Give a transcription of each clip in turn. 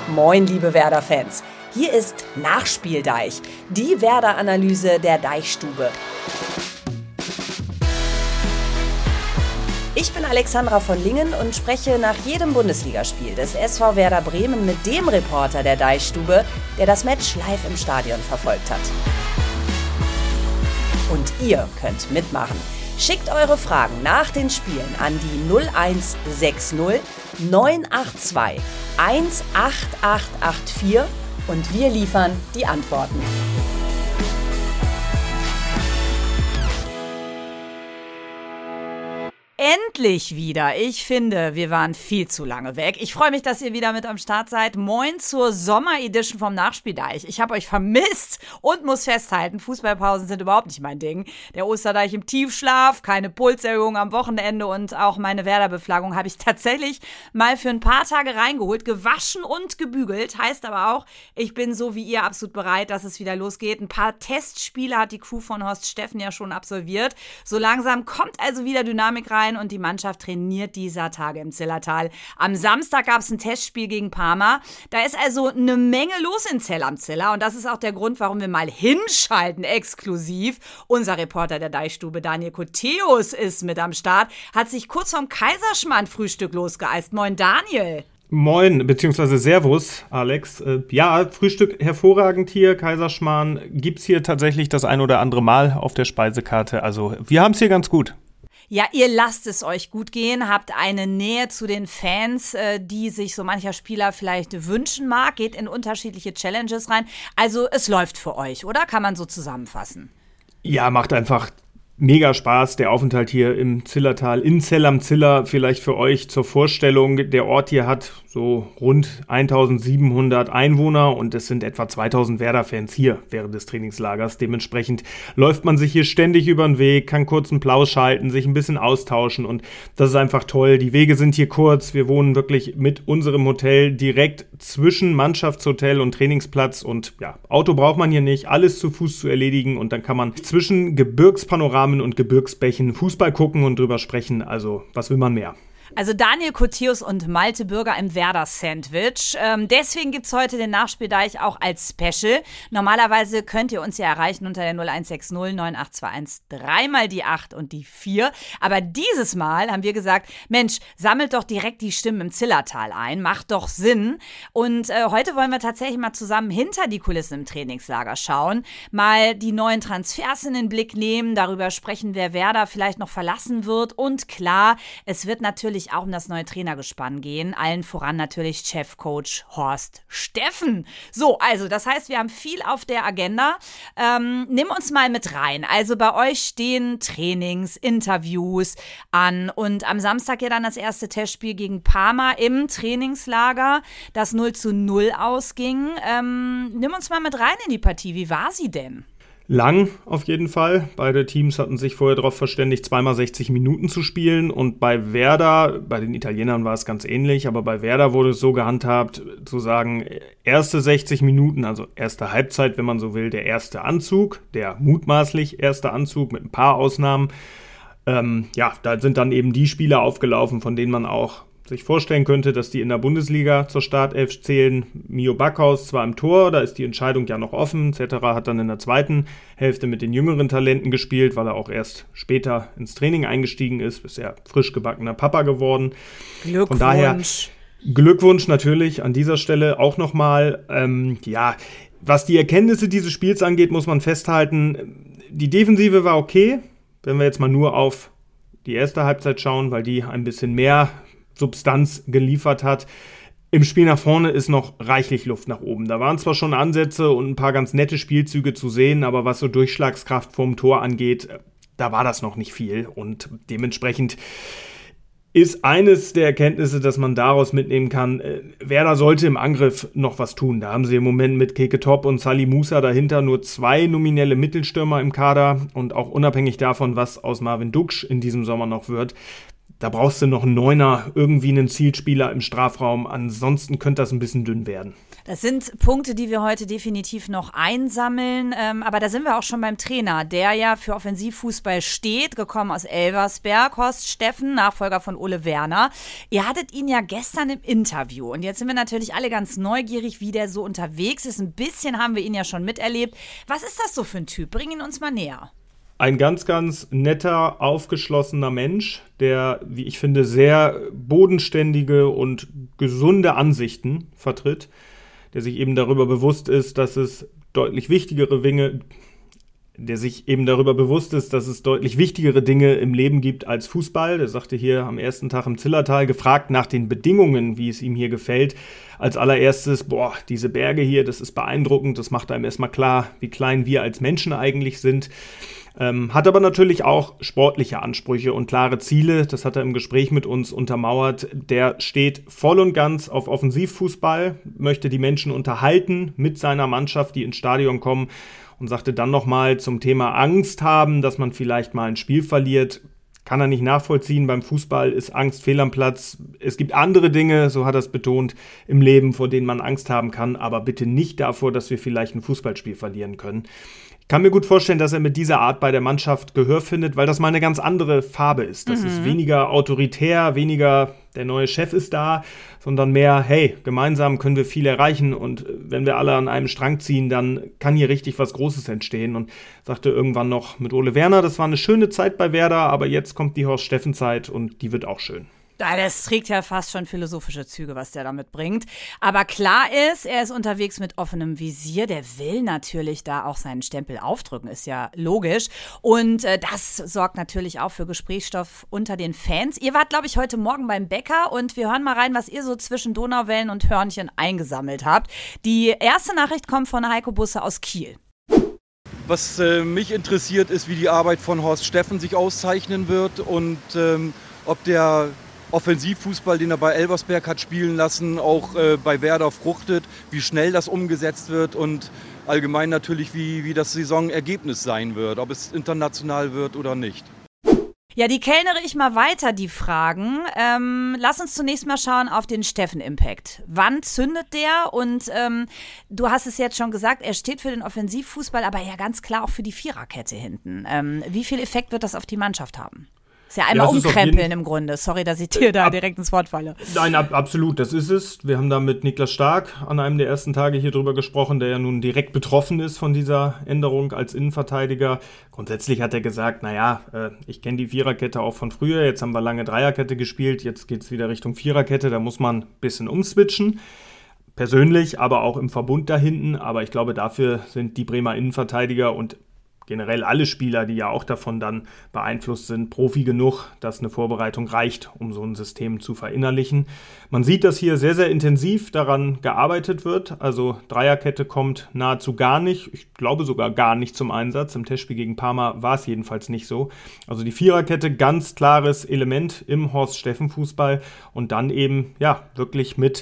Moin, liebe Werder-Fans. Hier ist Nachspieldeich, die Werder-Analyse der Deichstube. Ich bin Alexandra von Lingen und spreche nach jedem Bundesligaspiel des SV Werder Bremen mit dem Reporter der Deichstube, der das Match live im Stadion verfolgt hat. Und ihr könnt mitmachen. Schickt eure Fragen nach den Spielen an die 0160 982 18884 und wir liefern die Antworten. Endlich wieder. Ich finde, wir waren viel zu lange weg. Ich freue mich, dass ihr wieder mit am Start seid. Moin zur Sommer-Edition vom Nachspieldeich. Ich habe euch vermisst und muss festhalten, Fußballpausen sind überhaupt nicht mein Ding. Der Osterdeich im Tiefschlaf, keine Pulserhöhung am Wochenende und auch meine Werder-Beflaggung habe ich tatsächlich mal für ein paar Tage reingeholt, gewaschen und gebügelt. Heißt aber auch, ich bin so wie ihr absolut bereit, dass es wieder losgeht. Ein paar Testspiele hat die Crew von Horst Steffen ja schon absolviert. So langsam kommt also wieder Dynamik rein und die Mannschaft trainiert dieser Tage im Zillertal. Am Samstag gab es ein Testspiel gegen Parma. Da ist also eine Menge los in Zell am Ziller und das ist auch der Grund, warum wir mal hinschalten, exklusiv. Unser Reporter der Deichstube, Daniel Koteus, ist mit am Start, hat sich kurz vom Kaiserschmarrn-Frühstück losgeeist. Moin Daniel. Moin, beziehungsweise Servus, Alex. Ja, Frühstück hervorragend hier. Kaiserschmarrn gibt's hier tatsächlich das ein oder andere Mal auf der Speisekarte. Also wir haben's hier ganz gut. Ja, ihr lasst es euch gut gehen, habt eine Nähe zu den Fans, die sich so mancher Spieler vielleicht wünschen mag, geht in unterschiedliche Challenges rein. Also es läuft für euch, oder? Kann man so zusammenfassen? Ja, macht einfach mega Spaß, der Aufenthalt hier im Zillertal, in Zell am Ziller. Vielleicht für euch zur Vorstellung, der Ort hier hat so rund 1700 Einwohner und es sind etwa 2000 Werder-Fans hier während des Trainingslagers. Dementsprechend läuft man sich hier ständig über den Weg, kann kurz einen Plausch halten, sich ein bisschen austauschen und das ist einfach toll. Die Wege sind hier kurz, wir wohnen wirklich mit unserem Hotel direkt zwischen Mannschaftshotel und Trainingsplatz und ja, Auto braucht man hier nicht, alles zu Fuß zu erledigen und dann kann man zwischen Gebirgspanoramen und Gebirgsbächen Fußball gucken und drüber sprechen, also was will man mehr? Also Daniel Koteus und Malte Bürger im Werder-Sandwich. Deswegen gibt's heute den Nachspieldeich auch als Special. Normalerweise könnt ihr uns ja erreichen unter der 0160 9821 3 die 8 und die 4. Aber dieses Mal haben wir gesagt, Mensch, sammelt doch direkt die Stimmen im Zillertal ein. Macht doch Sinn. Und heute wollen wir tatsächlich mal zusammen hinter die Kulissen im Trainingslager schauen. Mal die neuen Transfers in den Blick nehmen. Darüber sprechen, wer Werder vielleicht noch verlassen wird. Und klar, es wird natürlich auch um das neue Trainergespann gehen. Allen voran natürlich Chefcoach Horst Steffen. So, also das heißt, wir haben viel auf der Agenda. Nimm uns mal mit rein. Also bei euch stehen Trainings, Interviews an und am Samstag ja dann das erste Testspiel gegen Parma im Trainingslager, das 0:0 ausging. Nimm uns mal mit rein in die Partie. Wie war sie denn? Lang auf jeden Fall. Beide Teams hatten sich vorher darauf verständigt, zweimal 60 Minuten zu spielen. Und bei Werder, bei den Italienern war es ganz ähnlich, aber bei Werder wurde es so gehandhabt, zu sagen, erste 60 Minuten, also erste Halbzeit, wenn man so will, der erste Anzug, der mutmaßlich erste Anzug mit ein paar Ausnahmen. Da sind dann eben die Spieler aufgelaufen, von denen man auch sich vorstellen könnte, dass die in der Bundesliga zur Startelf zählen. Mio Backhaus zwar im Tor, da ist die Entscheidung ja noch offen. Cetera hat dann in der zweiten Hälfte mit den jüngeren Talenten gespielt, weil er auch erst später ins Training eingestiegen ist. Ist ja frisch gebackener Papa geworden. Glückwunsch. Von daher Glückwunsch natürlich an dieser Stelle auch nochmal. Was die Erkenntnisse dieses Spiels angeht, muss man festhalten, die Defensive war okay, wenn wir jetzt mal nur auf die erste Halbzeit schauen, weil die ein bisschen mehr Substanz geliefert hat. Im Spiel nach vorne ist noch reichlich Luft nach oben. Da waren zwar schon Ansätze und ein paar ganz nette Spielzüge zu sehen, aber was so Durchschlagskraft vorm Tor angeht, da war das noch nicht viel. Und dementsprechend ist eines der Erkenntnisse, dass man daraus mitnehmen kann, Werder sollte im Angriff noch was tun. Da haben sie im Moment mit Keke Top und Salih Musa dahinter nur 2 nominelle Mittelstürmer im Kader und auch unabhängig davon, was aus Marvin Duksch in diesem Sommer noch wird, da brauchst du noch einen Neuner, irgendwie einen Zielspieler im Strafraum. Ansonsten könnte das ein bisschen dünn werden. Das sind Punkte, die wir heute definitiv noch einsammeln. Aber da sind wir auch schon beim Trainer, der ja für Offensivfußball steht, gekommen aus Elversberg, Horst Steffen, Nachfolger von Ole Werner. Ihr hattet ihn ja gestern im Interview. Und jetzt sind wir natürlich alle ganz neugierig, wie der so unterwegs ist. Ein bisschen haben wir ihn ja schon miterlebt. Was ist das so für ein Typ? Bring ihn uns mal näher. Ein ganz, ganz netter, aufgeschlossener Mensch, der, wie ich finde, sehr bodenständige und gesunde Ansichten vertritt, der sich eben darüber bewusst ist, dass es deutlich wichtigere Dinge im Leben gibt als Fußball. Der sagte hier am ersten Tag im Zillertal, gefragt nach den Bedingungen, wie es ihm hier gefällt, als allererstes, diese Berge hier, das ist beeindruckend, das macht einem erstmal klar, wie klein wir als Menschen eigentlich sind. Hat aber natürlich auch sportliche Ansprüche und klare Ziele. Das hat er im Gespräch mit uns untermauert. Der steht voll und ganz auf Offensivfußball, möchte die Menschen unterhalten mit seiner Mannschaft, die ins Stadion kommen, und sagte dann nochmal zum Thema Angst haben, dass man vielleicht mal ein Spiel verliert. Kann er nicht nachvollziehen. Beim Fußball ist Angst fehl am Platz. Es gibt andere Dinge, so hat er es betont, im Leben, vor denen man Angst haben kann, aber bitte nicht davor, dass wir vielleicht ein Fußballspiel verlieren können. Ich kann mir gut vorstellen, dass er mit dieser Art bei der Mannschaft Gehör findet, weil das mal eine ganz andere Farbe ist. Das ist weniger autoritär, weniger der neue Chef ist da, sondern mehr, hey, gemeinsam können wir viel erreichen und wenn wir alle an einem Strang ziehen, dann kann hier richtig was Großes entstehen. Und sagte irgendwann noch mit Ole Werner, das war eine schöne Zeit bei Werder, aber jetzt kommt die Horst-Steffen-Zeit und die wird auch schön. Das trägt ja fast schon philosophische Züge, was der damit bringt. Aber klar ist, er ist unterwegs mit offenem Visier. Der will natürlich da auch seinen Stempel aufdrücken, ist ja logisch. Und das sorgt natürlich auch für Gesprächsstoff unter den Fans. Ihr wart, glaube ich, heute Morgen beim Bäcker und wir hören mal rein, was ihr so zwischen Donauwellen und Hörnchen eingesammelt habt. Die erste Nachricht kommt von Heiko Busse aus Kiel. Was mich interessiert, ist, wie die Arbeit von Horst Steffen sich auszeichnen wird und ob der Offensivfußball, den er bei Elversberg hat spielen lassen, auch bei Werder fruchtet, wie schnell das umgesetzt wird und allgemein natürlich, wie das Saisonergebnis sein wird, ob es international wird oder nicht. Ja, die kellnere ich mal weiter, die Fragen. Lass uns zunächst mal schauen auf den Steffen-Impact. Wann zündet der? Und du hast es jetzt schon gesagt, er steht für den Offensivfußball, aber ja ganz klar auch für die Viererkette hinten. Wie viel Effekt wird das auf die Mannschaft haben? Ist ja einmal umkrempeln im Grunde. Sorry, dass ich dir da direkt ins Wort falle. Nein, absolut, das ist es. Wir haben da mit Niklas Stark an einem der ersten Tage hier drüber gesprochen, der ja nun direkt betroffen ist von dieser Änderung als Innenverteidiger. Grundsätzlich hat er gesagt, ich kenne die Viererkette auch von früher, jetzt haben wir lange Dreierkette gespielt, jetzt geht es wieder Richtung Viererkette, da muss man ein bisschen umswitchen. Persönlich, aber auch im Verbund da hinten. Aber ich glaube, dafür sind die Bremer Innenverteidiger und generell alle Spieler, die ja auch davon dann beeinflusst sind, Profi genug, dass eine Vorbereitung reicht, um so ein System zu verinnerlichen. Man sieht, dass hier sehr, sehr intensiv daran gearbeitet wird. Also Dreierkette kommt nahezu gar nicht, ich glaube sogar gar nicht zum Einsatz. Im Testspiel gegen Parma war es jedenfalls nicht so. Also die Viererkette, ganz klares Element im Horst-Steffen-Fußball und dann eben, wirklich mit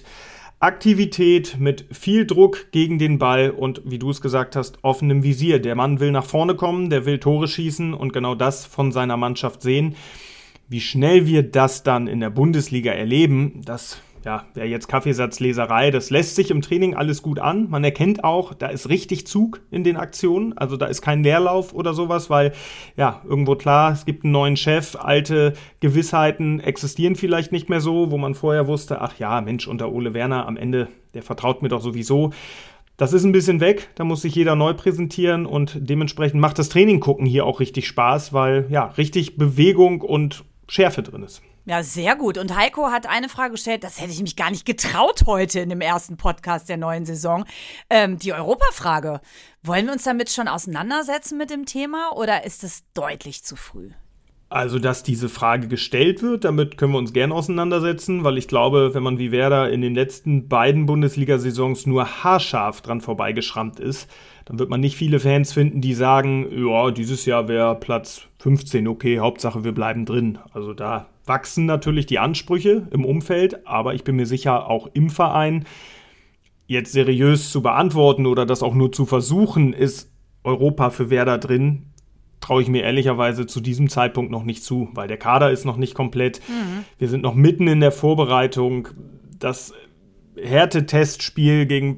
Aktivität, mit viel Druck gegen den Ball und, wie du es gesagt hast, offenem Visier. Der Mann will nach vorne kommen, der will Tore schießen und genau das von seiner Mannschaft sehen. Wie schnell wir das dann in der Bundesliga erleben, das wäre jetzt Kaffeesatzleserei. Das lässt sich im Training alles gut an. Man erkennt auch, da ist richtig Zug in den Aktionen. Also da ist kein Leerlauf oder sowas, weil irgendwo klar, es gibt einen neuen Chef. Alte Gewissheiten existieren vielleicht nicht mehr so, wo man vorher wusste, unter Ole Werner am Ende, der vertraut mir doch sowieso. Das ist ein bisschen weg, da muss sich jeder neu präsentieren und dementsprechend macht das Training gucken hier auch richtig Spaß, weil richtig Bewegung und Schärfe drin ist. Ja, sehr gut. Und Heiko hat eine Frage gestellt, das hätte ich mich gar nicht getraut heute in dem ersten Podcast der neuen Saison. Die Europafrage. Wollen wir uns damit schon auseinandersetzen mit dem Thema oder ist es deutlich zu früh? Also, dass diese Frage gestellt wird, damit können wir uns gerne auseinandersetzen, weil ich glaube, wenn man wie Werder in den letzten beiden Bundesliga-Saisons nur haarscharf dran vorbeigeschrammt ist, dann wird man nicht viele Fans finden, die sagen, dieses Jahr wäre Platz 15 okay, Hauptsache wir bleiben drin. Also da wachsen natürlich die Ansprüche im Umfeld, aber ich bin mir sicher, auch im Verein jetzt seriös zu beantworten oder das auch nur zu versuchen, ist Europa für Werder drin, traue ich mir ehrlicherweise zu diesem Zeitpunkt noch nicht zu, weil der Kader ist noch nicht komplett. Wir sind noch mitten in der Vorbereitung. Das Härtetestspiel gegen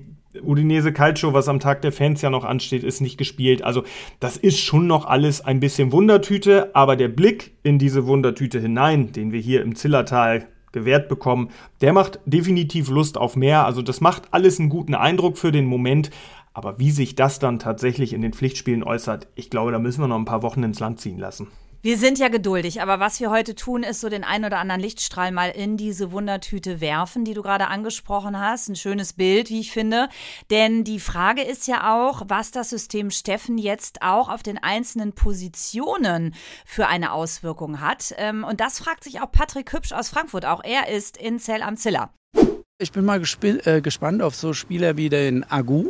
Udinese Calcio, was am Tag der Fans ja noch ansteht, ist nicht gespielt. Also das ist schon noch alles ein bisschen Wundertüte, aber der Blick in diese Wundertüte hinein, den wir hier im Zillertal gewährt bekommen, der macht definitiv Lust auf mehr. Also das macht alles einen guten Eindruck für den Moment. Aber wie sich das dann tatsächlich in den Pflichtspielen äußert, ich glaube, da müssen wir noch ein paar Wochen ins Land ziehen lassen. Wir sind ja geduldig, aber was wir heute tun, ist so den ein oder anderen Lichtstrahl mal in diese Wundertüte werfen, die du gerade angesprochen hast. Ein schönes Bild, wie ich finde. Denn die Frage ist ja auch, was das System Steffen jetzt auch auf den einzelnen Positionen für eine Auswirkung hat. Und das fragt sich auch Patrick Hübsch aus Frankfurt. Auch er ist in Zell am Ziller. Ich bin mal gespannt auf so Spieler wie den Agu,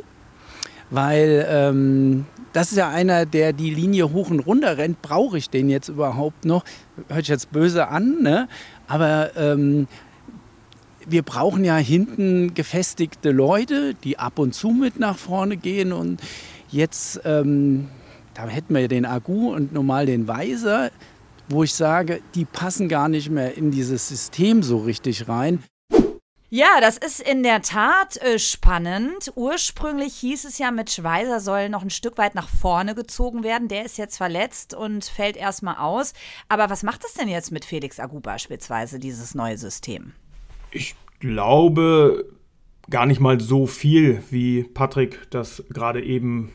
weil das ist ja einer, der die Linie hoch und runter rennt. Brauche ich den jetzt überhaupt noch? Hört sich jetzt böse an, ne? Aber wir brauchen ja hinten gefestigte Leute, die ab und zu mit nach vorne gehen. Und jetzt, da hätten wir den Agu und normal den Weiser, wo ich sage, die passen gar nicht mehr in dieses System so richtig rein. Ja, das ist in der Tat spannend. Ursprünglich hieß es ja, Mitch Weiser soll noch ein Stück weit nach vorne gezogen werden. Der ist jetzt verletzt und fällt erstmal aus. Aber was macht das denn jetzt mit Felix Agu beispielsweise, dieses neue System? Ich glaube gar nicht mal so viel, wie Patrick das gerade eben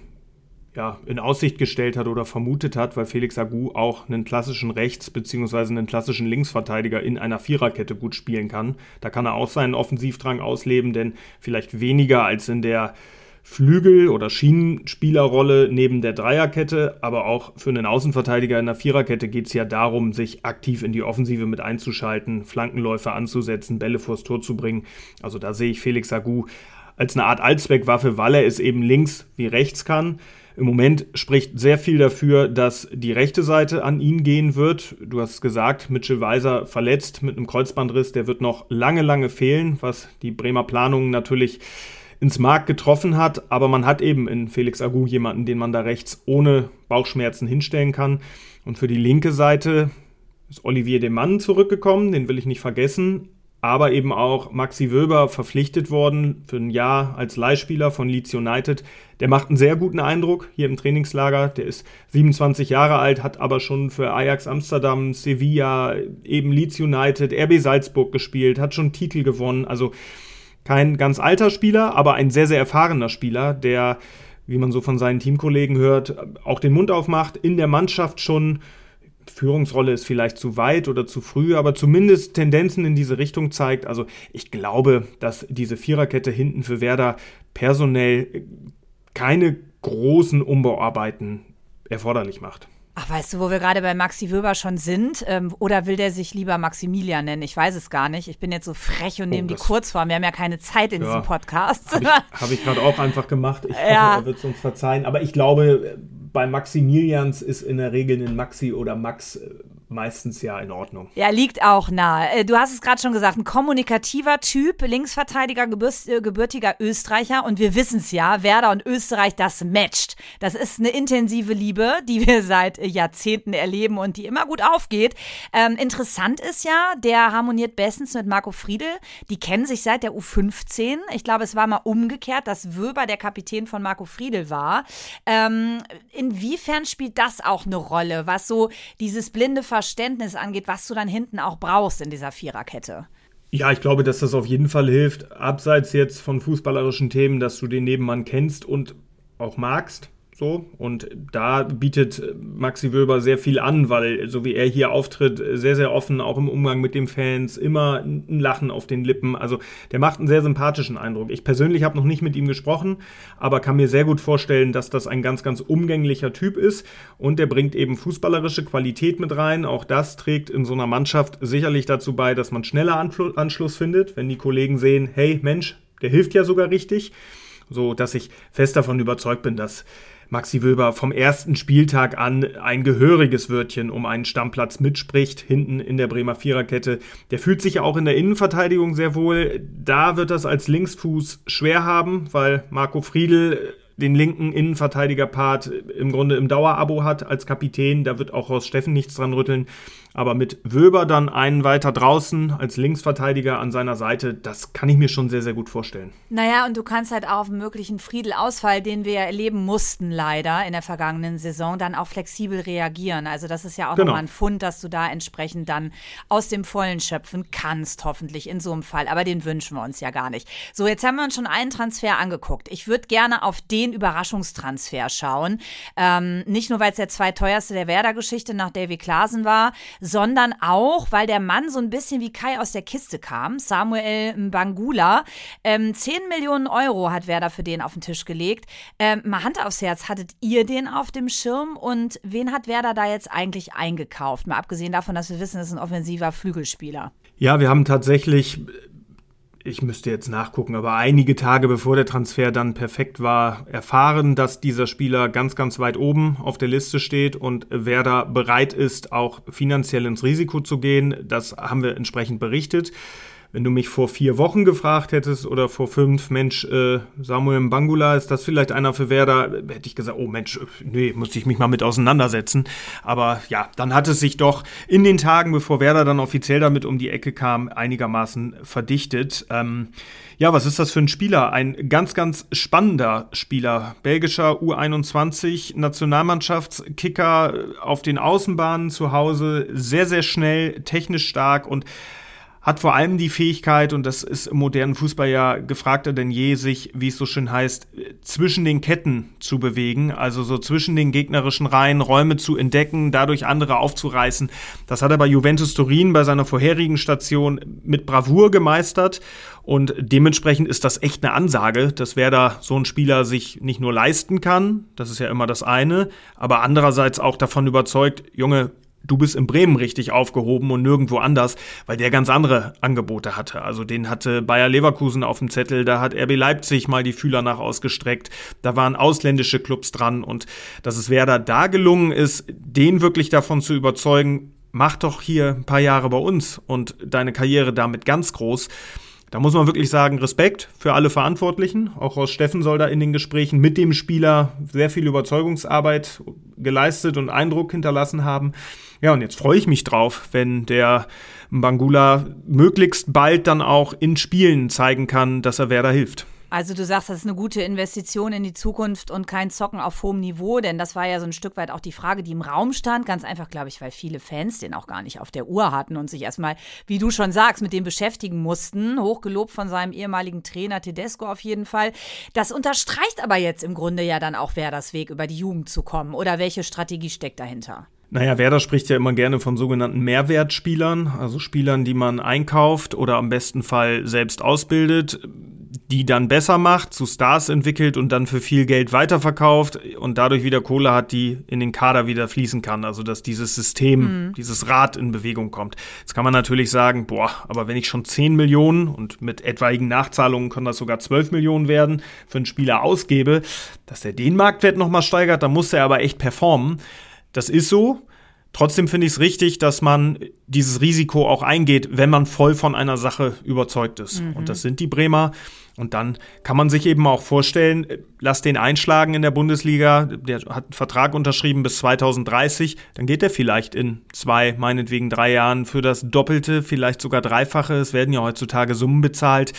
in Aussicht gestellt hat oder vermutet hat, weil Felix Agu auch einen klassischen Rechts- bzw. einen klassischen Linksverteidiger in einer Viererkette gut spielen kann. Da kann er auch seinen Offensivdrang ausleben, denn vielleicht weniger als in der Flügel- oder Schienenspielerrolle neben der Dreierkette, aber auch für einen Außenverteidiger in der Viererkette geht es ja darum, sich aktiv in die Offensive mit einzuschalten, Flankenläufe anzusetzen, Bälle vors Tor zu bringen. Also da sehe ich Felix Agu als eine Art Allzweckwaffe, weil er es eben links wie rechts kann. Im Moment spricht sehr viel dafür, dass die rechte Seite an ihn gehen wird. Du hast gesagt, Mitchell Weiser verletzt mit einem Kreuzbandriss. Der wird noch lange, lange fehlen, was die Bremer Planung natürlich ins Mark getroffen hat. Aber man hat eben in Felix Agu jemanden, den man da rechts ohne Bauchschmerzen hinstellen kann. Und für die linke Seite ist Olivier Demann zurückgekommen. Den will ich nicht vergessen. Aber eben auch Maxi Wöber verpflichtet worden für ein Jahr als Leihspieler von Leeds United. Der macht einen sehr guten Eindruck hier im Trainingslager. Der ist 27 Jahre alt, hat aber schon für Ajax Amsterdam, Sevilla, eben Leeds United, RB Salzburg gespielt, hat schon Titel gewonnen. Also kein ganz alter Spieler, aber ein sehr, sehr erfahrener Spieler, der, wie man so von seinen Teamkollegen hört, auch den Mund aufmacht, in der Mannschaft schon. Führungsrolle ist vielleicht zu weit oder zu früh, aber zumindest Tendenzen in diese Richtung zeigt. Also ich glaube, dass diese Viererkette hinten für Werder personell keine großen Umbauarbeiten erforderlich macht. Ach, weißt du, wo wir gerade bei Maxi Wöber schon sind? Oder will der sich lieber Maximilian nennen? Ich weiß es gar nicht. Ich bin jetzt so frech und nehme die Kurzform. Wir haben ja keine Zeit in diesem Podcast. Habe ich gerade auch einfach gemacht. Ich hoffe, er wird es uns verzeihen. Aber ich glaube, bei Maximilians ist in der Regel ein Maxi oder Max meistens ja in Ordnung. Ja, liegt auch nahe. Du hast es gerade schon gesagt, ein kommunikativer Typ, Linksverteidiger, gebürtiger Österreicher. Und wir wissen es ja, Werder und Österreich, das matcht. Das ist eine intensive Liebe, die wir seit Jahrzehnten erleben und die immer gut aufgeht. Interessant ist ja, der harmoniert bestens mit Marco Friedl. Die kennen sich seit der U15. Ich glaube, es war mal umgekehrt, dass Wöber der Kapitän von Marco Friedl war. Inwiefern spielt das auch eine Rolle, was so dieses blinde Verständnis angeht, was du dann hinten auch brauchst in dieser Viererkette? Ja, ich glaube, dass das auf jeden Fall hilft, abseits jetzt von fußballerischen Themen, dass du den Nebenmann kennst und auch magst. So. Und da bietet Maxi Wöber sehr viel an, weil so wie er hier auftritt, sehr, sehr offen, auch im Umgang mit den Fans, immer ein Lachen auf den Lippen. Also der macht einen sehr sympathischen Eindruck. Ich persönlich habe noch nicht mit ihm gesprochen, aber kann mir sehr gut vorstellen, dass das ein ganz, ganz umgänglicher Typ ist. Und der bringt eben fußballerische Qualität mit rein. Auch das trägt in so einer Mannschaft sicherlich dazu bei, dass man schneller Anschluss findet, wenn die Kollegen sehen, hey Mensch, der hilft ja sogar richtig. So dass ich fest davon überzeugt bin, dass Maxi Wöber vom ersten Spieltag an ein gehöriges Wörtchen um einen Stammplatz mitspricht, hinten in der Bremer Viererkette. Der fühlt sich ja auch in der Innenverteidigung sehr wohl. Da wird das als Linksfuß schwer haben, weil Marco Friedl den linken Innenverteidiger-Part im Grunde im Dauerabo hat als Kapitän. Da wird auch Horst Steffen nichts dran rütteln. Aber mit Wöber dann einen weiter draußen als Linksverteidiger an seiner Seite, das kann ich mir schon sehr, sehr gut vorstellen. Naja, und du kannst halt auch auf einen möglichen Friedel-Ausfall, den wir erleben mussten leider in der vergangenen Saison, dann auch flexibel reagieren. Also das ist ja auch nochmal ein Fund, dass du da entsprechend dann aus dem Vollen schöpfen kannst, hoffentlich in so einem Fall. Aber den wünschen wir uns ja gar nicht. So, jetzt haben wir uns schon einen Transfer angeguckt. Ich würde gerne auf den Überraschungstransfer schauen. Nicht nur, weil es der zweiteuerste der Werder-Geschichte nach Davy Klaasen war, sondern auch, weil der Mann so ein bisschen wie Kai aus der Kiste kam, Samuel Mbangula. 10 Millionen Euro hat Werder für den auf den Tisch gelegt. Mal Hand aufs Herz, hattet ihr den auf dem Schirm und wen hat Werder da jetzt eigentlich eingekauft? Mal abgesehen davon, dass wir wissen, das ist ein offensiver Flügelspieler. Ja, wir haben tatsächlich, ich müsste jetzt nachgucken, aber einige Tage bevor der Transfer dann perfekt war, erfahren, dass dieser Spieler ganz, ganz weit oben auf der Liste steht und Werder bereit ist, auch finanziell ins Risiko zu gehen. Das haben wir entsprechend berichtet. Wenn du mich vor 4 Wochen gefragt hättest oder vor 5, Mensch, Samuel Mbangula, ist das vielleicht einer für Werder? Hätte ich gesagt, oh Mensch, nee, musste ich mich mal mit auseinandersetzen. Aber ja, dann hat es sich doch in den Tagen, bevor Werder dann offiziell damit um die Ecke kam, einigermaßen verdichtet. Ja, was ist das für ein Spieler? Ein ganz, ganz spannender Spieler. Belgischer U21-Nationalmannschaftskicker auf den Außenbahnen zu Hause. Sehr, sehr schnell, technisch stark und hat vor allem die Fähigkeit, und das ist im modernen Fußball ja gefragter denn je, sich, wie es so schön heißt, zwischen den Ketten zu bewegen, also so zwischen den gegnerischen Reihen Räume zu entdecken, dadurch andere aufzureißen. Das hat er bei Juventus Turin bei seiner vorherigen Station mit Bravour gemeistert und dementsprechend ist das echt eine Ansage, dass Werder so einen Spieler sich nicht nur leisten kann, das ist ja immer das eine, aber andererseits auch davon überzeugt, Junge, du bist in Bremen richtig aufgehoben und nirgendwo anders, weil der ganz andere Angebote hatte. Also den hatte Bayer Leverkusen auf dem Zettel, da hat RB Leipzig mal die Fühler nach ausgestreckt, da waren ausländische Clubs dran und dass es Werder da gelungen ist, den wirklich davon zu überzeugen, mach doch hier ein paar Jahre bei uns und deine Karriere damit ganz groß. Da muss man wirklich sagen, Respekt für alle Verantwortlichen. Auch Horst Steffen soll da in den Gesprächen mit dem Spieler sehr viel Überzeugungsarbeit geleistet und Eindruck hinterlassen haben. Ja, und jetzt freue ich mich drauf, wenn der Mbangula möglichst bald dann auch in Spielen zeigen kann, dass er Werder hilft. Also du sagst, das ist eine gute Investition in die Zukunft und kein Zocken auf hohem Niveau, denn das war ja so ein Stück weit auch die Frage, die im Raum stand. Ganz einfach, glaube ich, weil viele Fans den auch gar nicht auf der Uhr hatten und sich erstmal, wie du schon sagst, mit dem beschäftigen mussten. Hochgelobt von seinem ehemaligen Trainer Tedesco auf jeden Fall. Das unterstreicht aber jetzt im Grunde ja dann auch Werders Weg, über die Jugend zu kommen. Oder welche Strategie steckt dahinter? Naja, Werder spricht ja immer gerne von sogenannten Mehrwertspielern, also Spielern, die man einkauft oder am besten Fall selbst ausbildet, die dann besser macht, zu Stars entwickelt und dann für viel Geld weiterverkauft und dadurch wieder Kohle hat, die in den Kader wieder fließen kann. Also dass dieses System, dieses Rad in Bewegung kommt. Jetzt kann man natürlich sagen, aber wenn ich schon 10 Millionen und mit etwaigen Nachzahlungen können das sogar 12 Millionen werden, für einen Spieler ausgebe, dass er den Marktwert nochmal steigert, dann muss er aber echt performen. Das ist so. Trotzdem finde ich es richtig, dass man dieses Risiko auch eingeht, wenn man voll von einer Sache überzeugt ist. Und das sind die Bremer. Und dann kann man sich eben auch vorstellen, lass den einschlagen in der Bundesliga, der hat einen Vertrag unterschrieben bis 2030, dann geht der vielleicht in 2, meinetwegen 3 Jahren für das Doppelte, vielleicht sogar Dreifache. Es werden ja heutzutage Summen bezahlt,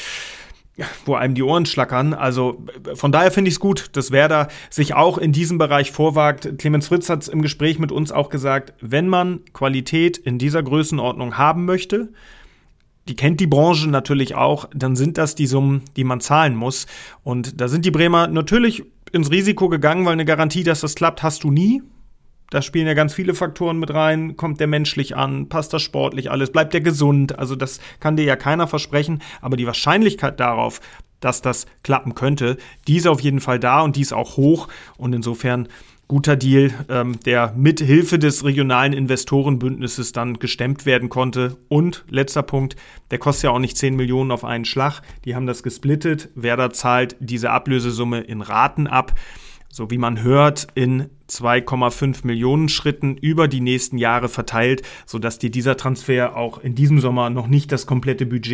wo einem die Ohren schlackern. Also von daher finde ich es gut, dass Werder sich auch in diesem Bereich vorwagt. Clemens Fritz hat es im Gespräch mit uns auch gesagt, wenn man Qualität in dieser Größenordnung haben möchte, die kennt die Branche natürlich auch, dann sind das die Summen, die man zahlen muss. Und da sind die Bremer natürlich ins Risiko gegangen, weil eine Garantie, dass das klappt, hast du nie. Da spielen ja ganz viele Faktoren mit rein. Kommt der menschlich an? Passt das sportlich alles? Bleibt der gesund? Also das kann dir ja keiner versprechen. Aber die Wahrscheinlichkeit darauf, dass das klappen könnte, die ist auf jeden Fall da und die ist auch hoch. Und insofern guter Deal, der mit Hilfe des regionalen Investorenbündnisses dann gestemmt werden konnte. Und letzter Punkt, der kostet ja auch nicht 10 Millionen auf einen Schlag. Die haben das gesplittet. Werder zahlt diese Ablösesumme in Raten ab. So wie man hört, in 2,5 Millionen Schritten über die nächsten Jahre verteilt, sodass dir dieser Transfer auch in diesem Sommer noch nicht das komplette Budget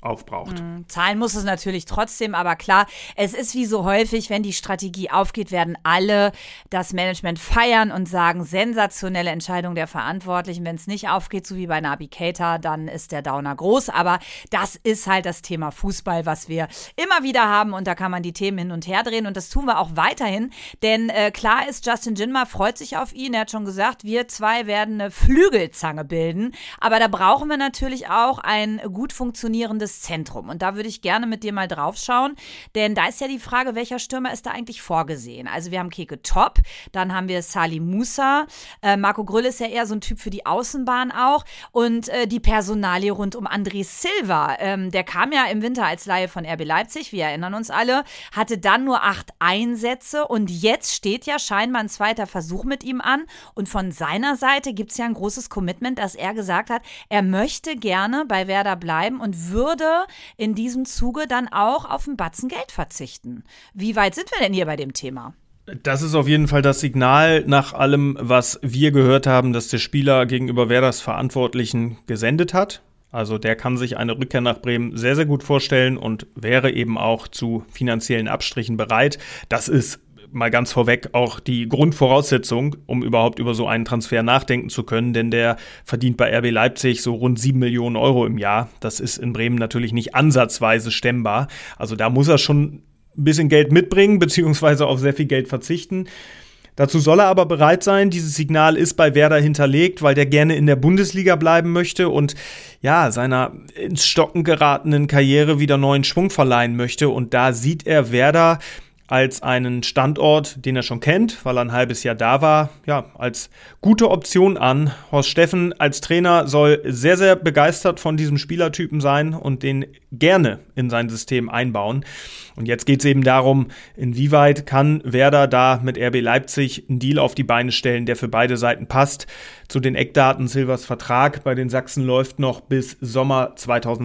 aufbraucht. Zahlen muss es natürlich trotzdem, aber klar, es ist wie so häufig, wenn die Strategie aufgeht, werden alle das Management feiern und sagen, sensationelle Entscheidung der Verantwortlichen. Wenn es nicht aufgeht, so wie bei Naby Keita, dann ist der Downer groß. Aber das ist halt das Thema Fußball, was wir immer wieder haben und da kann man die Themen hin und her drehen und das tun wir auch weiterhin, denn klar ist, Justin Jinma freut sich auf ihn. Er hat schon gesagt, wir zwei werden eine Flügelzange bilden, aber da brauchen wir natürlich auch ein gut funktionierendes Zentrum. Und da würde ich gerne mit dir mal drauf schauen, denn da ist ja die Frage, welcher Stürmer ist da eigentlich vorgesehen? Also wir haben Keke Top, dann haben wir Salih Musa, Marco Grüll ist ja eher so ein Typ für die Außenbahn auch und die Personalie rund um André Silva, der kam ja im Winter als Leihe von RB Leipzig, wir erinnern uns alle, hatte dann nur 8 Einsätze und jetzt steht ja scheinbar ein zweiter Versuch mit ihm an und von seiner Seite gibt es ja ein großes Commitment, dass er gesagt hat, er möchte gerne bei Werder bleiben und würde in diesem Zuge dann auch auf einen Batzen Geld verzichten. Wie weit sind wir denn hier bei dem Thema? Das ist auf jeden Fall das Signal nach allem, was wir gehört haben, dass der Spieler gegenüber Werders Verantwortlichen gesendet hat. Also der kann sich eine Rückkehr nach Bremen sehr, sehr gut vorstellen und wäre eben auch zu finanziellen Abstrichen bereit. Das ist mal ganz vorweg auch die Grundvoraussetzung, um überhaupt über so einen Transfer nachdenken zu können, denn der verdient bei RB Leipzig so rund 7 Millionen Euro im Jahr. Das ist in Bremen natürlich nicht ansatzweise stemmbar. Also da muss er schon ein bisschen Geld mitbringen, beziehungsweise auf sehr viel Geld verzichten. Dazu soll er aber bereit sein. Dieses Signal ist bei Werder hinterlegt, weil der gerne in der Bundesliga bleiben möchte und ja, seiner ins Stocken geratenen Karriere wieder neuen Schwung verleihen möchte. Und da sieht er Werder als einen Standort, den er schon kennt, weil er ein halbes Jahr da war, ja, als gute Option an. Horst Steffen als Trainer soll sehr, sehr begeistert von diesem Spielertypen sein und den gerne in sein System einbauen. Und jetzt geht es eben darum, inwieweit kann Werder da mit RB Leipzig einen Deal auf die Beine stellen, der für beide Seiten passt. Zu den Eckdaten: Silvers Vertrag bei den Sachsen läuft noch bis Sommer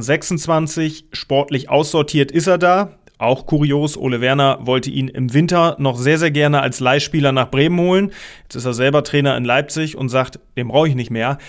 2026. Sportlich aussortiert ist er da. Auch kurios, Ole Werner wollte ihn im Winter noch sehr, sehr gerne als Leihspieler nach Bremen holen. Jetzt ist er selber Trainer in Leipzig und sagt, den brauche ich nicht mehr.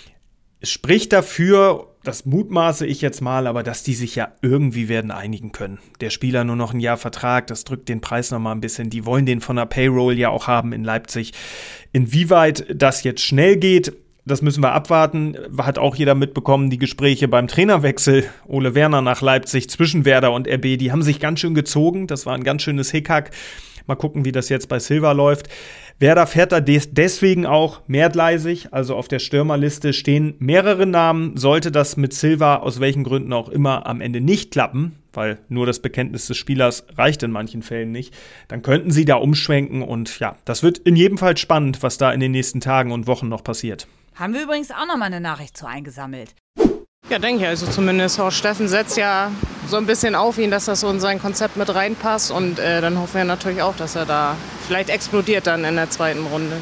Es spricht dafür, das mutmaße ich jetzt mal, aber dass die sich ja irgendwie werden einigen können. Der Spieler nur noch ein Jahr Vertrag, das drückt den Preis nochmal ein bisschen. Die wollen den von der Payroll ja auch haben in Leipzig. Inwieweit das jetzt schnell geht, das müssen wir abwarten. Hat auch jeder mitbekommen, die Gespräche beim Trainerwechsel Ole Werner nach Leipzig zwischen Werder und RB, die haben sich ganz schön gezogen. Das war ein ganz schönes Hickhack. Mal gucken, wie das jetzt bei Silva läuft. Werder fährt da deswegen auch mehrgleisig. Also auf der Stürmerliste stehen mehrere Namen. Sollte das mit Silva aus welchen Gründen auch immer am Ende nicht klappen, weil nur das Bekenntnis des Spielers reicht in manchen Fällen nicht, dann könnten sie da umschwenken. Und ja, das wird in jedem Fall spannend, was da in den nächsten Tagen und Wochen noch passiert. Haben wir übrigens auch noch mal eine Nachricht zu eingesammelt. Ja, denke ich. Also zumindest Horst Steffen setzt ja so ein bisschen auf ihn, dass das so in sein Konzept mit reinpasst. Und dann hoffen wir natürlich auch, dass er da vielleicht explodiert dann in der zweiten Runde.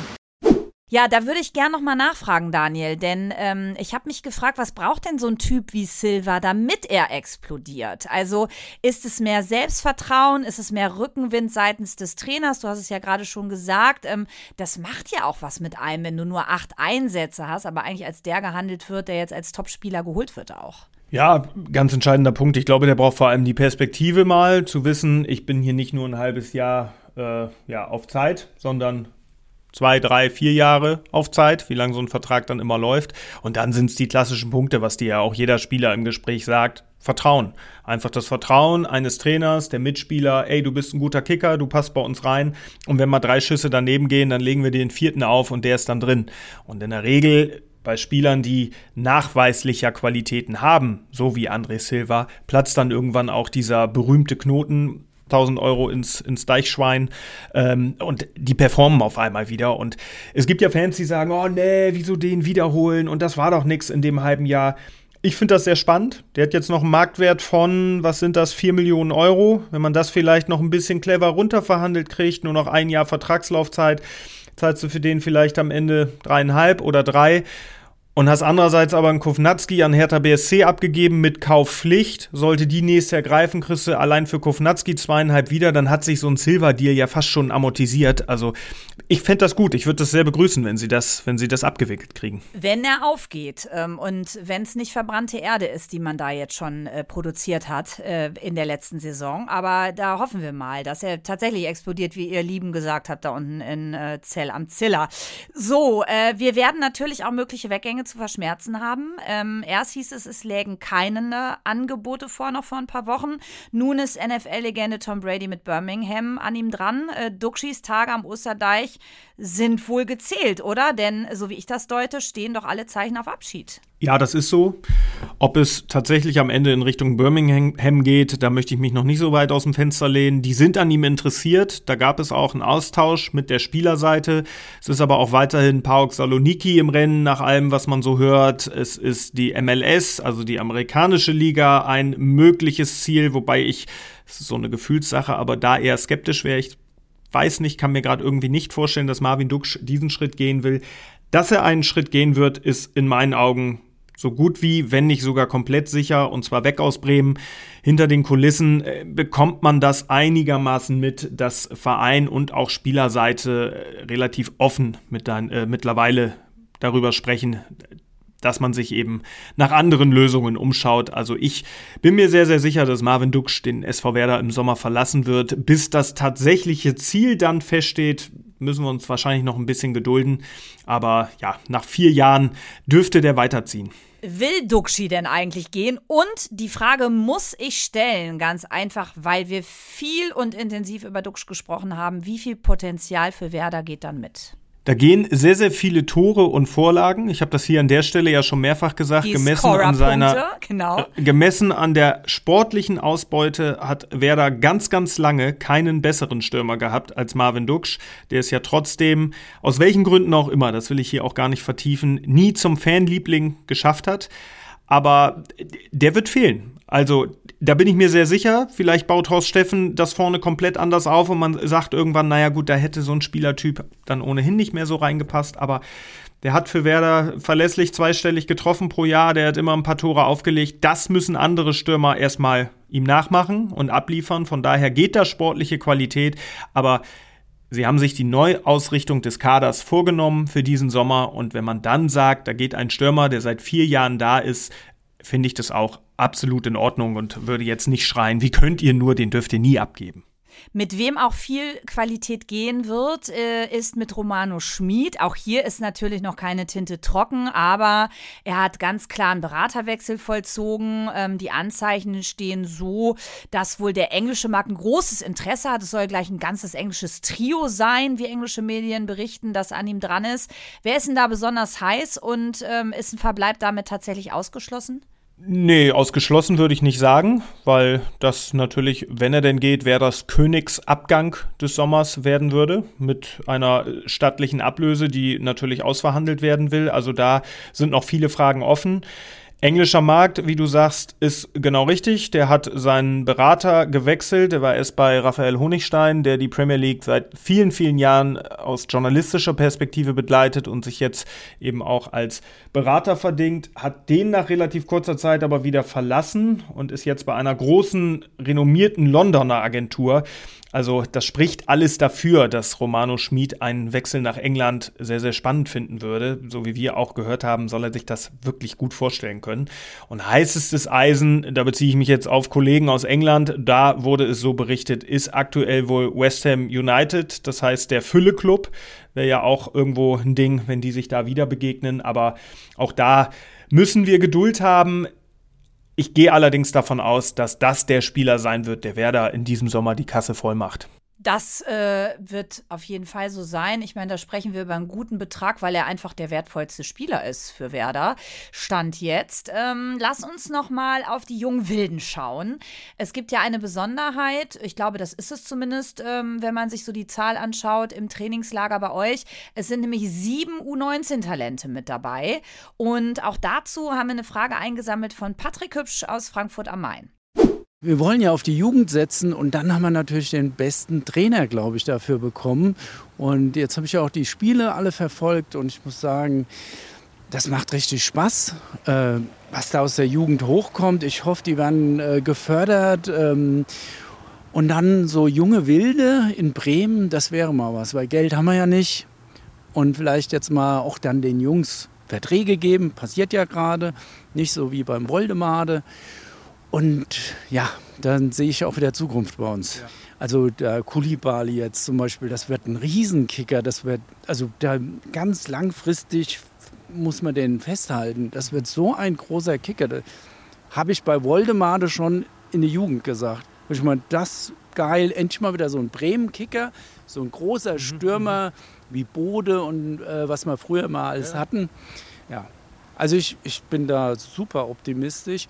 Ja, da würde ich gerne nochmal nachfragen, Daniel, denn ich habe mich gefragt, was braucht denn so ein Typ wie Silva, damit er explodiert? Also ist es mehr Selbstvertrauen, ist es mehr Rückenwind seitens des Trainers? Du hast es ja gerade schon gesagt, das macht ja auch was mit einem, wenn du nur 8 Einsätze hast, aber eigentlich als der gehandelt wird, der jetzt als Topspieler geholt wird auch. Ja, ganz entscheidender Punkt. Ich glaube, der braucht vor allem die Perspektive mal, zu wissen, ich bin hier nicht nur ein halbes Jahr auf Zeit, sondern 2, 3, 4 Jahre auf Zeit, wie lange so ein Vertrag dann immer läuft. Und dann sind es die klassischen Punkte, was dir ja auch jeder Spieler im Gespräch sagt. Vertrauen. Einfach das Vertrauen eines Trainers, der Mitspieler, ey, du bist ein guter Kicker, du passt bei uns rein. Und wenn mal 3 Schüsse daneben gehen, dann legen wir dir den 4. auf und der ist dann drin. Und in der Regel bei Spielern, die nachweislicher Qualitäten haben, so wie André Silva, platzt dann irgendwann auch dieser berühmte Knoten, 1.000 Euro ins Deichschwein, und die performen auf einmal wieder. Und es gibt ja Fans, die sagen, oh nee, wieso den wiederholen und das war doch nix in dem halben Jahr. Ich finde das sehr spannend. Der hat jetzt noch einen Marktwert von, 4 Millionen Euro. Wenn man das vielleicht noch ein bisschen clever runterverhandelt kriegt, nur noch 1 Jahr Vertragslaufzeit, zahlst du für den vielleicht am Ende 3,5 oder 3. Und hast andererseits aber einen Kovnatski an Hertha BSC abgegeben mit Kaufpflicht. Sollte die nächste ergreifen, kriegst du allein für Kovnatski 2,5 wieder. Dann hat sich so ein Silva-Deal ja fast schon amortisiert. Also ich fände das gut. Ich würde das sehr begrüßen, wenn sie das abgewickelt kriegen. Wenn er aufgeht und wenn es nicht verbrannte Erde ist, die man da jetzt schon produziert hat in der letzten Saison. Aber da hoffen wir mal, dass er tatsächlich explodiert, wie ihr Lieben gesagt habt, da unten in Zell am Ziller. So, wir werden natürlich auch mögliche Weggänge zu verschmerzen haben. Erst hieß es lägen keine Angebote noch vor ein paar Wochen. Nun ist NFL-Legende Tom Brady mit Birmingham an ihm dran. Dukschis Tage am Osterdeich sind wohl gezählt, oder? Denn, so wie ich das deute, stehen doch alle Zeichen auf Abschied. Ja, das ist so. Ob es tatsächlich am Ende in Richtung Birmingham geht, da möchte ich mich noch nicht so weit aus dem Fenster lehnen. Die sind an ihm interessiert. Da gab es auch einen Austausch mit der Spielerseite. Es ist aber auch weiterhin PAOK Saloniki im Rennen, nach allem, was man so hört. Es ist die MLS, also die amerikanische Liga, ein mögliches Ziel, wobei es ist so eine Gefühlssache, aber da eher skeptisch wäre. Ich weiß nicht, kann mir gerade irgendwie nicht vorstellen, dass Marvin Duksch diesen Schritt gehen will. Dass er einen Schritt gehen wird, ist in meinen Augen so gut wie, wenn nicht sogar komplett sicher, und zwar weg aus Bremen. Hinter den Kulissen bekommt man das einigermaßen mit, dass Verein und auch Spielerseite relativ offen mittlerweile darüber sprechen, dass man sich eben nach anderen Lösungen umschaut. Also ich bin mir sehr, sehr sicher, dass Marvin Duksch den SV Werder im Sommer verlassen wird. Bis das tatsächliche Ziel dann feststeht, müssen wir uns wahrscheinlich noch ein bisschen gedulden. Aber ja, nach 4 Jahren dürfte der weiterziehen. Will Duxchi denn eigentlich gehen? Und die Frage muss ich stellen, ganz einfach, weil wir viel und intensiv über Duksch gesprochen haben. Wie viel Potenzial für Werder geht dann mit? Da gehen sehr, sehr viele Tore und Vorlagen. Ich habe das hier an der Stelle ja schon mehrfach gesagt. Gemessen an der sportlichen Ausbeute hat Werder ganz, ganz lange keinen besseren Stürmer gehabt als Marvin Duksch. Der ist ja trotzdem, aus welchen Gründen auch immer, das will ich hier auch gar nicht vertiefen, nie zum Fanliebling geschafft hat. Aber der wird fehlen. Also da bin ich mir sehr sicher. Vielleicht baut Horst Steffen das vorne komplett anders auf und man sagt irgendwann, naja gut, da hätte so ein Spielertyp dann ohnehin nicht mehr so reingepasst. Aber der hat für Werder verlässlich zweistellig getroffen pro Jahr. Der hat immer ein paar Tore aufgelegt. Das müssen andere Stürmer erstmal ihm nachmachen und abliefern. Von daher geht da sportliche Qualität. Aber sie haben sich die Neuausrichtung des Kaders vorgenommen für diesen Sommer. Und wenn man dann sagt, da geht ein Stürmer, der seit 4 Jahren da ist, finde ich das auch absolut in Ordnung und würde jetzt nicht schreien, wie könnt ihr nur, den dürft ihr nie abgeben. Mit wem auch viel Qualität gehen wird, ist mit Romano Schmid. Auch hier ist natürlich noch keine Tinte trocken, aber er hat ganz klar einen Beraterwechsel vollzogen. Die Anzeichen stehen so, dass wohl der englische Markt ein großes Interesse hat. Es soll gleich ein ganzes englisches Trio sein, wie englische Medien berichten, das an ihm dran ist. Wer ist denn da besonders heiß und ist ein Verbleib damit tatsächlich ausgeschlossen? Nee, ausgeschlossen würde ich nicht sagen, weil das natürlich, wenn er denn geht, wäre das Königsabgang des Sommers werden würde, mit einer stattlichen Ablöse, die natürlich ausverhandelt werden will. Also da sind noch viele Fragen offen. Englischer Markt, wie du sagst, ist genau richtig. Der hat seinen Berater gewechselt. Der war erst bei Raphael Honigstein, der die Premier League seit vielen, vielen Jahren aus journalistischer Perspektive begleitet und sich jetzt eben auch als Berater verdingt. Hat den nach relativ kurzer Zeit aber wieder verlassen und ist jetzt bei einer großen, renommierten Londoner Agentur. Also das spricht alles dafür, dass Romano Schmid einen Wechsel nach England sehr, sehr spannend finden würde. So wie wir auch gehört haben, soll er sich das wirklich gut vorstellen können. Und heißestes Eisen, da beziehe ich mich jetzt auf Kollegen aus England, da wurde es so berichtet, ist aktuell wohl West Ham United, das heißt der Fülle-Club. Wäre ja auch irgendwo ein Ding, wenn die sich da wieder begegnen. Aber auch da müssen wir Geduld haben. Ich gehe allerdings davon aus, dass das der Spieler sein wird, der Werder in diesem Sommer die Kasse voll macht. Das wird auf jeden Fall so sein. Ich meine, da sprechen wir über einen guten Betrag, weil er einfach der wertvollste Spieler ist für Werder. Stand jetzt. Lass uns noch mal auf die jungen Wilden schauen. Es gibt ja eine Besonderheit, ich glaube, das ist es zumindest, wenn man sich so die Zahl anschaut im Trainingslager bei euch. Es sind nämlich 7 U19-Talente mit dabei. Und auch dazu haben wir eine Frage eingesammelt von Patrick Hübsch aus Frankfurt am Main. Wir wollen ja auf die Jugend setzen und dann haben wir natürlich den besten Trainer, glaube ich, dafür bekommen. Und jetzt habe ich ja auch die Spiele alle verfolgt und ich muss sagen, Das macht richtig Spaß, was da aus der Jugend hochkommt. Ich hoffe, die werden gefördert. Und dann so junge Wilde in Bremen, das wäre mal was, weil Geld haben wir ja nicht. Und vielleicht jetzt mal auch dann den Jungs Verträge geben, passiert ja gerade, nicht so wie beim Woldemade. Und ja, dann sehe ich auch wieder Zukunft bei uns. Ja. Also der Koulibaly jetzt zum Beispiel, das wird ein Riesenkicker, also da ganz langfristig muss man den festhalten. Das wird so ein großer Kicker. Das habe ich bei Woldemade schon in der Jugend gesagt. Ich meine, das geil, endlich mal wieder so ein Bremen-Kicker, so ein großer Stürmer wie Bode und was wir früher mal alles hatten. Ja, also ich bin da super optimistisch.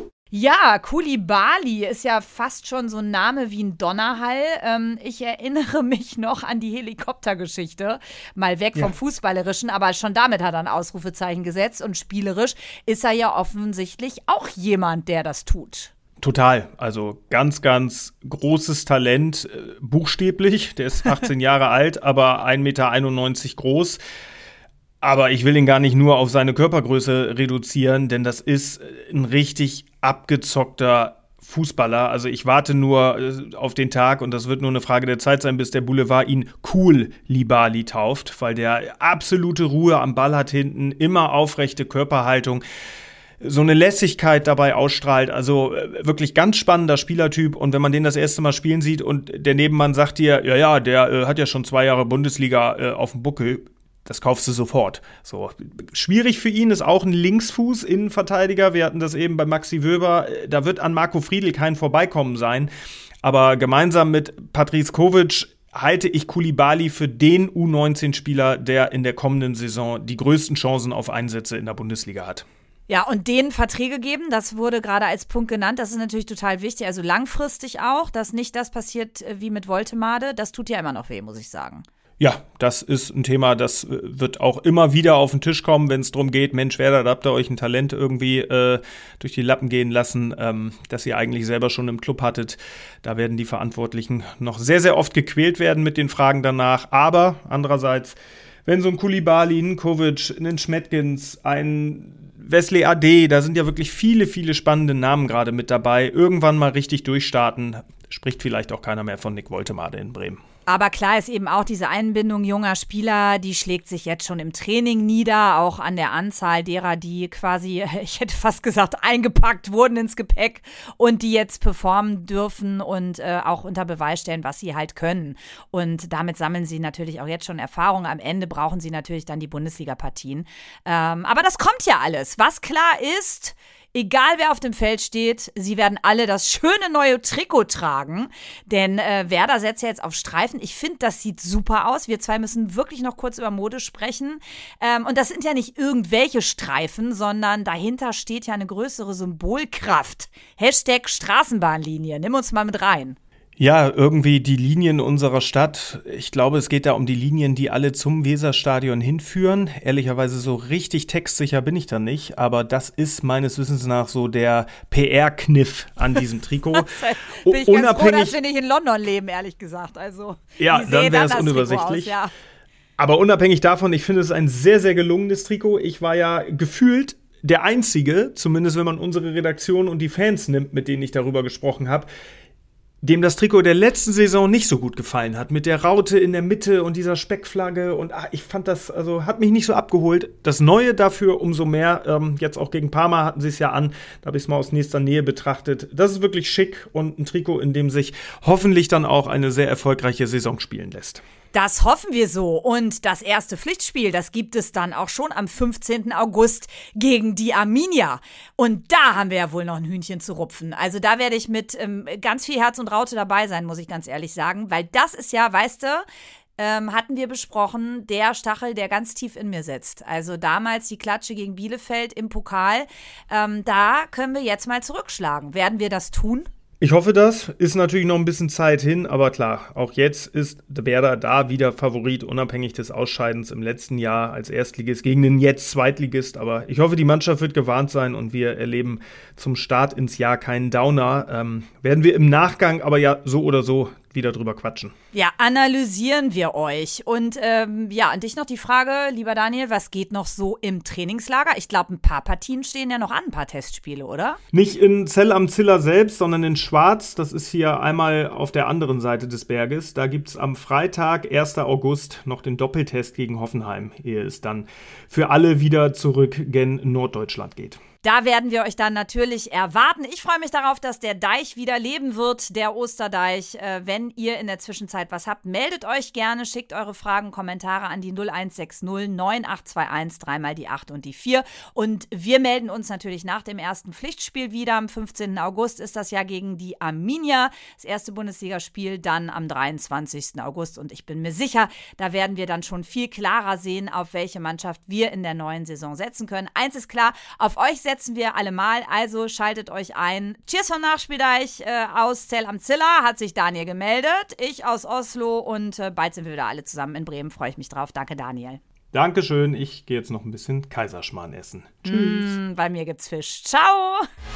Ja, Koulibaly ist ja fast schon so ein Name wie ein Donnerhall. Ich erinnere mich noch an die Helikoptergeschichte. Mal weg vom Fußballerischen, aber schon damit hat er ein Ausrufezeichen gesetzt. Und spielerisch ist er ja offensichtlich auch jemand, der das tut. Total, also ganz, ganz großes Talent, buchstäblich. Der ist 18 Jahre alt, aber 1,91 Meter groß. Aber ich will ihn gar nicht nur auf seine Körpergröße reduzieren, denn das ist ein richtig abgezockter Fußballer. Also ich warte nur auf den Tag und das wird nur eine Frage der Zeit sein, bis der Boulevard ihn Koulibaly tauft, weil der absolute Ruhe am Ball hat hinten, immer aufrechte Körperhaltung, so eine Lässigkeit dabei ausstrahlt. Also wirklich ganz spannender Spielertyp. Und wenn man den das erste Mal spielen sieht und der Nebenmann sagt dir, der hat ja schon 2 Jahre Bundesliga auf dem Buckel, das kaufst du sofort. So. Schwierig für ihn ist auch ein Linksfuß-Innenverteidiger. Wir hatten das eben bei Maxi Wöber. Da wird an Marco Friedl kein Vorbeikommen sein. Aber gemeinsam mit Patrice Kovic halte ich Koulibaly für den U19-Spieler, der in der kommenden Saison die größten Chancen auf Einsätze in der Bundesliga hat. Ja, und denen Verträge geben, das wurde gerade als Punkt genannt. Das ist natürlich total wichtig. Also langfristig auch, dass nicht das passiert wie mit Woltemade. Das tut ja immer noch weh, muss ich sagen. Ja, das ist ein Thema, das wird auch immer wieder auf den Tisch kommen, wenn es darum geht, Mensch, Werder, da habt ihr euch ein Talent irgendwie durch die Lappen gehen lassen, das ihr eigentlich selber schon im Club hattet. Da werden die Verantwortlichen noch sehr, sehr oft gequält werden mit den Fragen danach. Aber andererseits, wenn so ein Koulibaly, ein Kovic, ein Schmettgens, ein Wesley AD, da sind ja wirklich viele, viele spannende Namen gerade mit dabei, irgendwann mal richtig durchstarten, spricht vielleicht auch keiner mehr von Nick Woltemade in Bremen. Aber klar ist eben auch diese Einbindung junger Spieler, die schlägt sich jetzt schon im Training nieder, auch an der Anzahl derer, die quasi, ich hätte fast gesagt, eingepackt wurden ins Gepäck und die jetzt performen dürfen und auch unter Beweis stellen, was sie halt können. Und damit sammeln sie natürlich auch jetzt schon Erfahrung. Am Ende brauchen sie natürlich dann die Bundesliga-Partien. Aber das kommt ja alles. Was klar ist, egal wer auf dem Feld steht, sie werden alle das schöne neue Trikot tragen, denn Werder setzt ja jetzt auf Streifen. Ich finde, das sieht super aus. Wir zwei müssen wirklich noch kurz über Mode sprechen. Und das sind ja nicht irgendwelche Streifen, sondern dahinter steht ja eine größere Symbolkraft. Hashtag Straßenbahnlinie. Nimm uns mal mit rein. Ja, irgendwie die Linien unserer Stadt. Ich glaube, es geht da um die Linien, die alle zum Weserstadion hinführen. Ehrlicherweise so richtig textsicher bin ich da nicht, aber das ist meines Wissens nach so der PR-Kniff an diesem Trikot. Bin ich ganz froh, dass wir nicht in London leben, ehrlich gesagt. Also, ja, dann wäre es unübersichtlich. Aus, ja. Aber unabhängig davon, ich finde es ein sehr, sehr gelungenes Trikot. Ich war ja gefühlt der Einzige, zumindest wenn man unsere Redaktion und die Fans nimmt, mit denen ich darüber gesprochen habe, dem das Trikot der letzten Saison nicht so gut gefallen hat, mit der Raute in der Mitte und dieser Speckflagge und ich fand das, also hat mich nicht so abgeholt. Das Neue dafür umso mehr, jetzt auch gegen Parma hatten sie es ja an, da habe ich es mal aus nächster Nähe betrachtet. Das ist wirklich schick und ein Trikot, in dem sich hoffentlich dann auch eine sehr erfolgreiche Saison spielen lässt. Das hoffen wir so. Und das erste Pflichtspiel, das gibt es dann auch schon am 15. August gegen die Arminia. Und da haben wir ja wohl noch ein Hühnchen zu rupfen. Also da werde ich mit ganz viel Herz und Raute dabei sein, muss ich ganz ehrlich sagen. Weil das ist ja, weißt du, hatten wir besprochen, der Stachel, der ganz tief in mir sitzt. Also damals die Klatsche gegen Bielefeld im Pokal. Da können wir jetzt mal zurückschlagen. Werden wir das tun? Ich hoffe das. Ist natürlich noch ein bisschen Zeit hin, aber klar, auch jetzt ist Werder da wieder Favorit, unabhängig des Ausscheidens im letzten Jahr als Erstligist gegen den jetzt Zweitligist. Aber ich hoffe, die Mannschaft wird gewarnt sein und wir erleben zum Start ins Jahr keinen Downer. Werden wir im Nachgang aber ja so oder so wieder drüber quatschen. Ja, analysieren wir euch. Und an dich noch die Frage, lieber Daniel, was geht noch so im Trainingslager? Ich glaube, ein paar Partien stehen ja noch an, ein paar Testspiele, oder? Nicht in Zell am Ziller selbst, sondern in Schwarz. Das ist hier einmal auf der anderen Seite des Berges. Da gibt es am Freitag, 1. August, noch den Doppeltest gegen Hoffenheim, ehe es dann für alle wieder zurück gen Norddeutschland geht. Da werden wir euch dann natürlich erwarten. Ich freue mich darauf, dass der Deich wieder leben wird, der Osterdeich. Wenn ihr in der Zwischenzeit was habt, meldet euch gerne, schickt eure Fragen, Kommentare an die 0160 9821, 3 die 8 und die 4. Und wir melden uns natürlich nach dem ersten Pflichtspiel wieder. Am 15. August ist das ja gegen die Arminia. Das erste Bundesligaspiel dann am 23. August. Und ich bin mir sicher, da werden wir dann schon viel klarer sehen, auf welche Mannschaft wir in der neuen Saison setzen können. Eins ist klar, auf euch setzen wir alle mal, also schaltet euch ein. Cheers vom Nachspieldeich aus Zell am Ziller, hat sich Daniel gemeldet, ich aus Oslo und bald sind wir wieder alle zusammen in Bremen, freue ich mich drauf. Danke, Daniel. Dankeschön, ich gehe jetzt noch ein bisschen Kaiserschmarrn essen. Tschüss. Bei mir gibt's Fisch. Ciao.